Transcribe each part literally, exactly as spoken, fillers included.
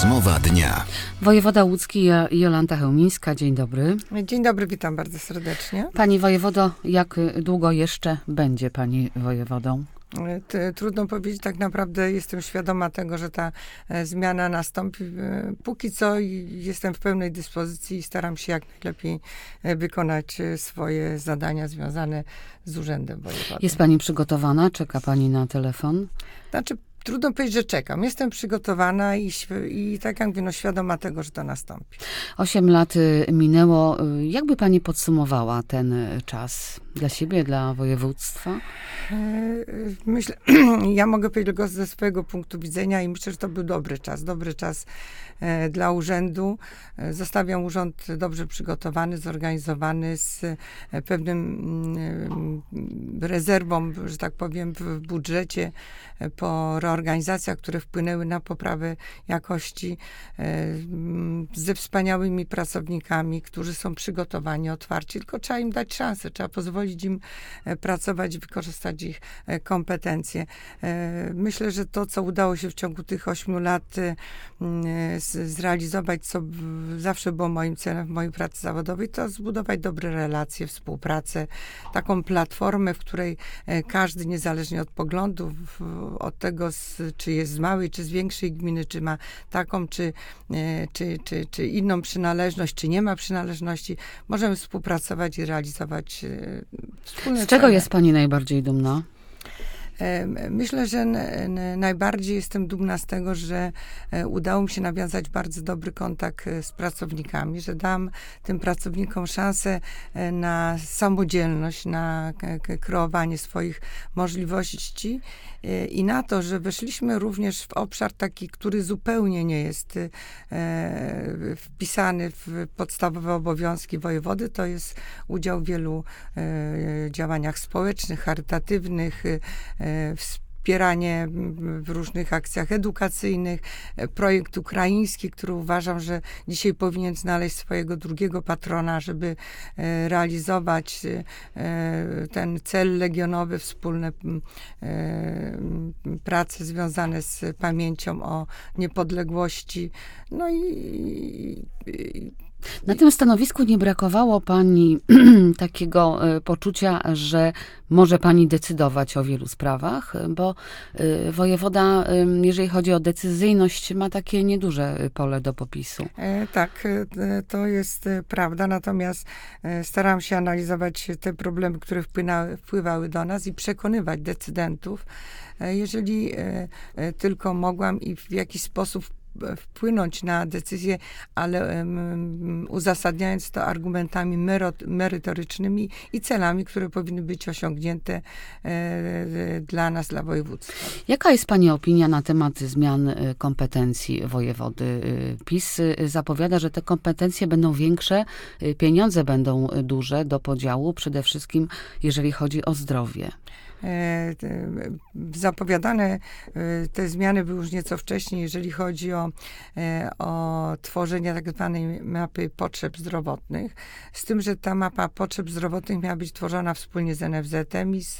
Rozmowa dnia. Wojewoda łódzki Jolanta Chełmińska. Dzień dobry. Dzień dobry, witam bardzo serdecznie. Pani wojewodo, jak długo jeszcze będzie pani wojewodą? Trudno powiedzieć, tak naprawdę jestem świadoma tego, że ta zmiana nastąpi. Póki co jestem w pełnej dyspozycji i staram się jak najlepiej wykonać swoje zadania związane z urzędem wojewody. Jest pani przygotowana? Czeka pani na telefon? Znaczy, trudno powiedzieć, że czekam. Jestem przygotowana i, i tak jak mówię, no, świadoma tego, że to nastąpi. Osiem lat minęło. Jakby pani podsumowała ten czas dla siebie, dla województwa? Myślę, ja mogę powiedzieć tylko ze swojego punktu widzenia i myślę, że to był dobry czas. Dobry czas dla urzędu. Zostawiam urząd dobrze przygotowany, zorganizowany, z pewnym rezerwą, że tak powiem, w budżecie po reorganizacjach, które wpłynęły na poprawę jakości, ze wspaniałymi pracownikami, którzy są przygotowani, otwarci, tylko trzeba im dać szansę, trzeba pozwolić im pracować, wykorzystać ich kompetencje. Myślę, że to, co udało się w ciągu tych ośmiu lat zrealizować, co zawsze było moim celem w mojej pracy zawodowej, to zbudować dobre relacje, współpracę, taką platformę, w której każdy, niezależnie od poglądów, od tego, czy jest z małej, czy z większej gminy, czy ma taką, czy, czy, czy, czy inną przynależność, czy nie ma przynależności, możemy współpracować i realizować wspólne Z czego cele. jest pani najbardziej dumna? Myślę, że najbardziej jestem dumna z tego, że udało mi się nawiązać bardzo dobry kontakt z pracownikami, że dam tym pracownikom szansę na samodzielność, na kreowanie swoich możliwości i na to, że weszliśmy również w obszar taki, który zupełnie nie jest wpisany w podstawowe obowiązki wojewody. To jest udział w wielu działaniach społecznych, charytatywnych, wspieranie w różnych akcjach edukacyjnych, projekt ukraiński, który uważam, że dzisiaj powinien znaleźć swojego drugiego patrona, żeby realizować ten cel legionowy, wspólne prace związane z pamięcią o niepodległości. No i, i Na tym stanowisku nie brakowało pani takiego y, poczucia, że może pani decydować o wielu sprawach, bo y, wojewoda, y, jeżeli chodzi o decyzyjność, ma takie nieduże pole do popisu. E, tak, e, to jest e, prawda, natomiast e, staram się analizować te problemy, które wpłynały, wpływały do nas i przekonywać decydentów, e, jeżeli e, e, tylko mogłam i w jakiś sposób wpłynąć na decyzję, ale um, uzasadniając to argumentami merot, merytorycznymi i celami, które powinny być osiągnięte e, dla nas, dla województwa. Jaka jest pani opinia na temat zmian kompetencji wojewody? PiS zapowiada, że te kompetencje będą większe, pieniądze będą duże do podziału, przede wszystkim jeżeli chodzi o zdrowie. Zapowiadane te zmiany były już nieco wcześniej, jeżeli chodzi o, o tworzenie tak zwanej mapy potrzeb zdrowotnych. Z tym, że ta mapa potrzeb zdrowotnych miała być tworzona wspólnie z en ef zetem i z,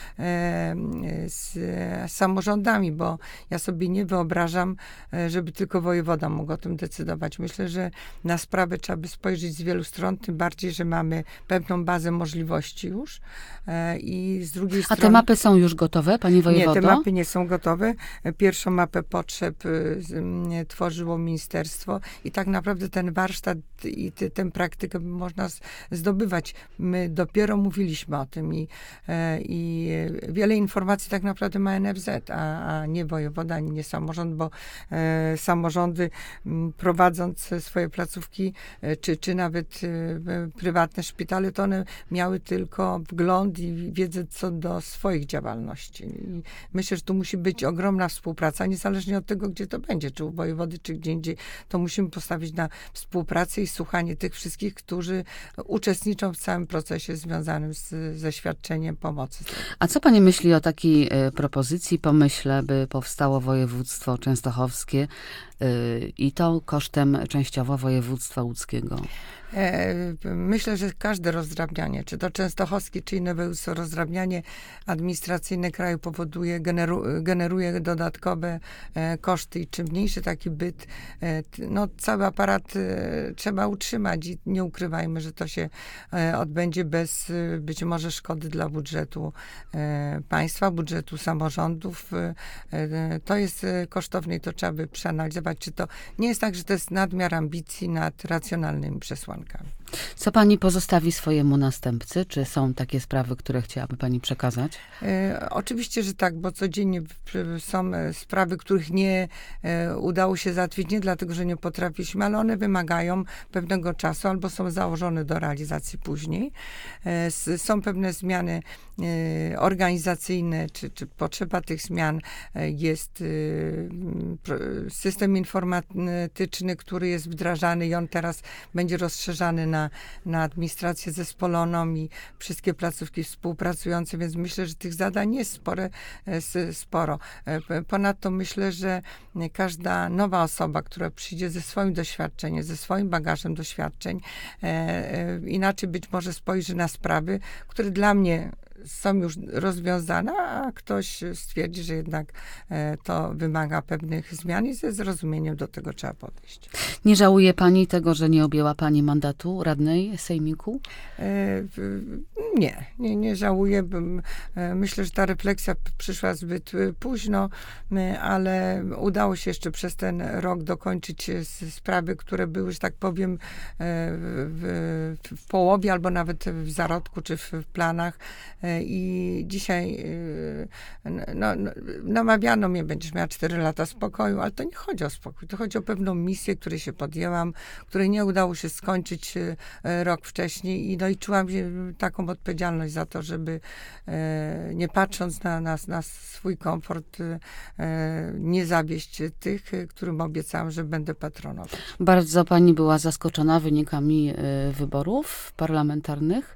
z samorządami, bo ja sobie nie wyobrażam, żeby tylko wojewoda mógł o tym decydować. Myślę, że na sprawę trzeba by spojrzeć z wielu stron, tym bardziej, że mamy pewną bazę możliwości już i z drugiej strony... A te mapy są już gotowe, pani wojewodo? Nie, te mapy nie są gotowe. Pierwszą mapę potrzeb tworzyło ministerstwo i tak naprawdę ten warsztat i ty, tę praktykę można zdobywać. My dopiero mówiliśmy o tym i, i wiele informacji tak naprawdę ma en ef zet, a, a nie wojewoda, ani nie samorząd, bo e, samorządy prowadząc swoje placówki, czy, czy nawet e, prywatne szpitale, to one miały tylko wgląd i wiedzę co do swoich działalności. I myślę, że tu musi być ogromna współpraca, niezależnie od tego, gdzie to będzie, czy u wojewody, czy gdzie indziej, to musimy postawić na współpracę i słuchanie tych wszystkich, którzy uczestniczą w całym procesie związanym z, ze świadczeniem pomocy. A co pani myśli o takiej y, propozycji, pomyśle, by powstało województwo częstochowskie y, i to kosztem częściowo województwa łódzkiego? Myślę, że każde rozdrabnianie, czy to częstochowskie, czy inne województwo, rozdrabnianie administracyjne kraju powoduje, generu, generuje dodatkowe koszty i czym mniejszy taki byt, no cały aparat trzeba utrzymać i nie ukrywajmy, że to się odbędzie bez być może szkody dla budżetu państwa, budżetu samorządów. To jest kosztowne i to trzeba by przeanalizować, czy to nie jest tak, że to jest nadmiar ambicji nad racjonalnymi przesłankami. Co pani pozostawi swojemu następcy? Czy są takie sprawy, które chciałaby pani przekazać? E, oczywiście, że tak, bo codziennie są sprawy, których nie e, udało się załatwić, nie dlatego, że nie potrafiliśmy, ale one wymagają pewnego czasu albo są założone do realizacji później. E, s, są pewne zmiany e, organizacyjne, czy, czy potrzeba tych zmian e, jest e, system informatyczny, który jest wdrażany i on teraz będzie rozszerzany na, na administrację zespoloną i wszystkie placówki współpracujące, więc myślę, że tych zadań jest spore, sporo. Ponadto myślę, że każda nowa osoba, która przyjdzie ze swoim doświadczeniem, ze swoim bagażem doświadczeń, inaczej być może spojrzy na sprawy, które dla mnie są już rozwiązane, a ktoś stwierdzi, że jednak to wymaga pewnych zmian i ze zrozumieniem do tego trzeba podejść. Nie żałuje pani tego, że nie objęła pani mandatu radnej sejmiku? Nie, nie, nie żałuję. Myślę, że ta refleksja przyszła zbyt późno, ale udało się jeszcze przez ten rok dokończyć sprawy, które były, że tak powiem, w, w połowie albo nawet w zarodku czy w planach. I dzisiaj no, no, namawiano mnie, będziesz miała cztery lata spokoju, ale to nie chodzi o spokój. To chodzi o pewną misję, której się podjęłam, której nie udało się skończyć rok wcześniej i no i czułam się taką odpowiedzialność za to, żeby nie patrząc na, na, na swój komfort, nie zawieść tych, którym obiecałam, że będę patronować. Bardzo pani była zaskoczona wynikami wyborów parlamentarnych?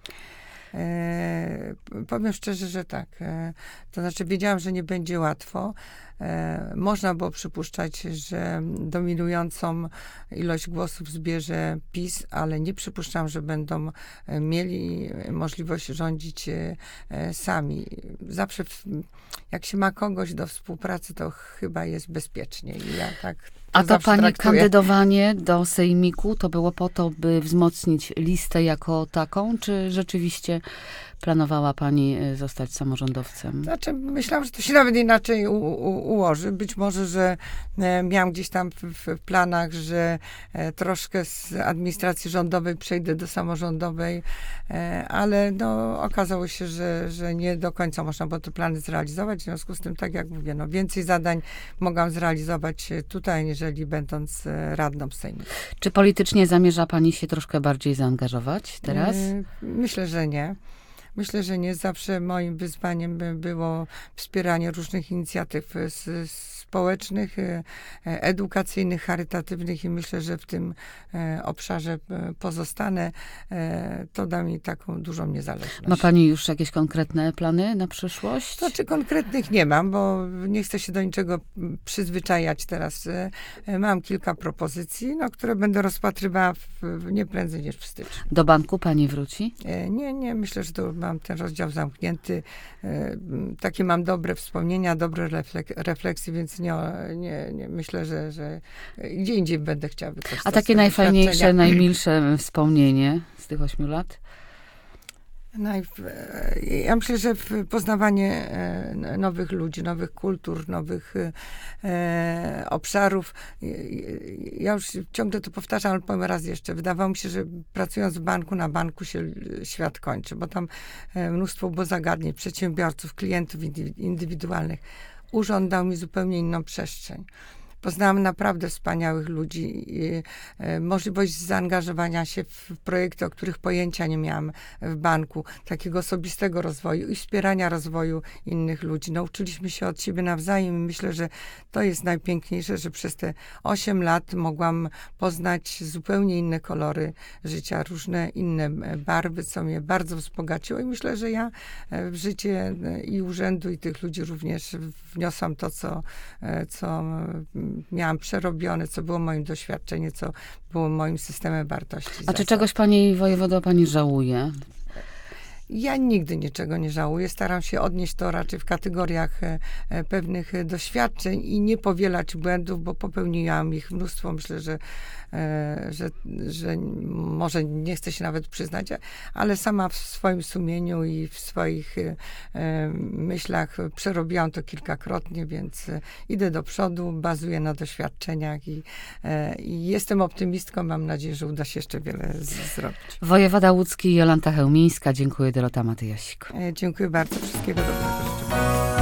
E, powiem szczerze, że tak. E, to znaczy wiedziałam, że nie będzie łatwo. E, można było przypuszczać, że dominującą ilość głosów zbierze PiS, ale nie przypuszczam, że będą mieli możliwość rządzić e, sami. Zawsze w, jak się ma kogoś do współpracy, to chyba jest bezpiecznie. I ja tak A to pani traktuję. Kandydowanie do sejmiku to było po to, by wzmocnić listę jako taką, czy rzeczywiście planowała pani zostać samorządowcem? Znaczy, myślałam, że to się nawet inaczej u, u, ułoży. Być może, że e, miałam gdzieś tam w, w planach, że e, troszkę z administracji rządowej przejdę do samorządowej, e, ale no, okazało się, że, że nie do końca można było te plany zrealizować. W związku z tym, tak jak mówię, no, więcej zadań mogłam zrealizować tutaj, niżeli będąc radną w Sejmie. Czy politycznie zamierza pani się troszkę bardziej zaangażować teraz? E, myślę, że nie. Myślę, że nie. Zawsze moim wyzwaniem było wspieranie różnych inicjatyw społecznych, edukacyjnych, charytatywnych i myślę, że w tym obszarze pozostanę. To da mi taką dużą niezależność. Ma pani już jakieś konkretne plany na przyszłość? Znaczy konkretnych nie mam, bo nie chcę się do niczego przyzwyczajać teraz. Mam kilka propozycji, no, które będę rozpatrywała w, nie prędzej niż w styczniu. Do banku pani wróci? Nie, nie. Myślę, że to mam ten rozdział zamknięty. Takie mam dobre wspomnienia, dobre reflek- refleksje, więc nie, nie, nie myślę, że, że gdzie indziej będę chciała wykorzystać. A takie najfajniejsze, najmilsze wspomnienie z tych ośmiu lat? Ja myślę, że poznawanie nowych ludzi, nowych kultur, nowych e, obszarów. Ja już ciągle to powtarzam, ale powiem raz jeszcze. Wydawało mi się, że pracując w banku, na banku się świat kończy, bo tam mnóstwo było zagadnień, przedsiębiorców, klientów indywidualnych. Urząd dał mi zupełnie inną przestrzeń. Poznałam naprawdę wspaniałych ludzi. Możliwość zaangażowania się w projekty, o których pojęcia nie miałam w banku. Takiego osobistego rozwoju i wspierania rozwoju innych ludzi. Nauczyliśmy się od siebie nawzajem i myślę, że to jest najpiękniejsze, że przez te osiem lat mogłam poznać zupełnie inne kolory życia, różne inne barwy, co mnie bardzo wzbogaciło i myślę, że ja w życie i urzędu, i tych ludzi również wniosłam to, co, co miałam przerobione, co było moim doświadczeniem, co było moim systemem wartości. A czy zasad. czegoś pani wojewodo pani żałuje? Ja nigdy niczego nie żałuję. Staram się odnieść to raczej w kategoriach e, e, pewnych e, doświadczeń i nie powielać błędów, bo popełniłam ich mnóstwo. Myślę, że, e, że, że może nie chcę się nawet przyznać, ale sama w swoim sumieniu i w swoich e, e, myślach przerobiłam to kilkakrotnie, więc e, idę do przodu, bazuję na doświadczeniach i, e, i jestem optymistką. Mam nadzieję, że uda się jeszcze wiele z, zrobić. Wojewoda łódzki Jolanta Chełmińska. Dziękuję. Dorota Matyjasik. E, Dziękuję bardzo. Wszystkiego dobrego życzę.